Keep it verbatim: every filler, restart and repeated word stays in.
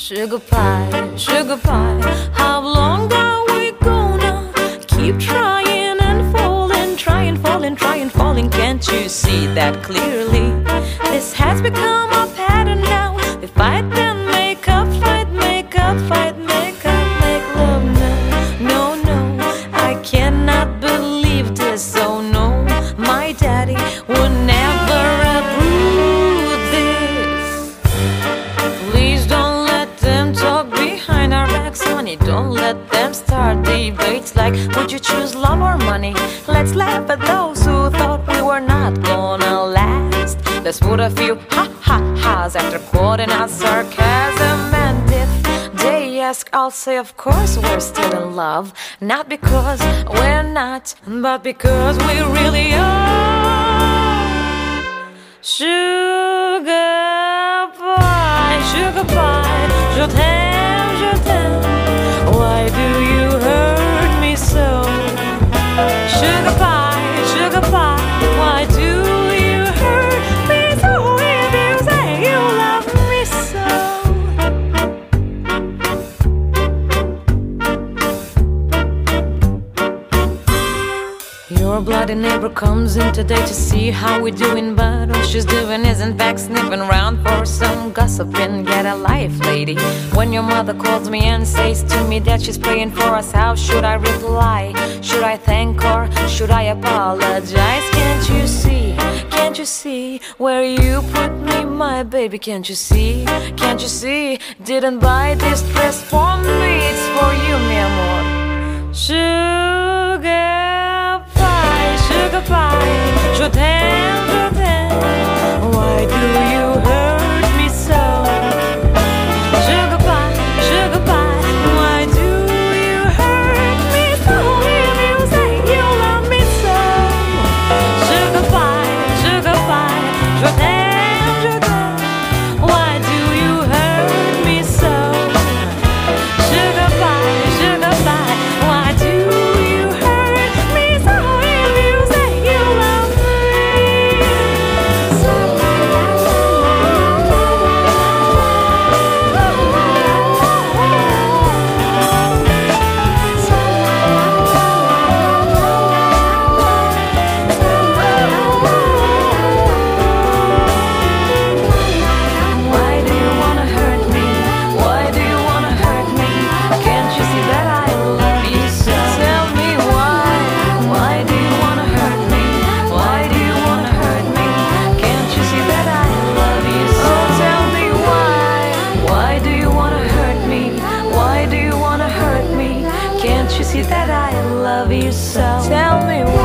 Sugar pie, sugar pie, how long are we gonna keep trying and falling, trying, falling, trying, falling? Can't you see that clearly? This has become a pattern now. We fight and make up, fight, make up, fight, make up, make love. No, no, no, I cannot believe this. Oh no, my daddy would never approve this. Please don't let them talk behind our backs, honey. Don't let them start debates like, would you choose love or money? Let's laugh at those who thought we were not gonna last. Let's put a few ha-ha-has after quoting our sarcasm. And if they ask, I'll say, of course we're still in love. Not because we're not, but because we really are. Sugar pie, sugar pie, je t'aime, je t'aime. Why do you hurt me so? Sugar pie, sugar pie, why do you hurt me so? If you say you love me so. Your bloody neighbor comes in today to see how we're doing, but all she's doing is in fact sniffing around for some gossiping. Get a life, lady. When your mother calls me and says to me that she's praying for us, how should I reply? Should I thank her? Should I apologize? Can't you see? Can't you see where you put me, my baby? Can't you see? Can't you see? Didn't buy this dress for me, it's for you, mi amor. Sugar sugar pie, je t'aime, je t'aime. Why do you hurt me so? Sugar pie, sugar pie, why do you hurt me so? If you say you love me so. Sugar pie, sugar pie, je t'aime, je t'aime. Why do you hurt me so? Sugar pie, sugar pie, why do you hurt me so? That I love you so. Tell me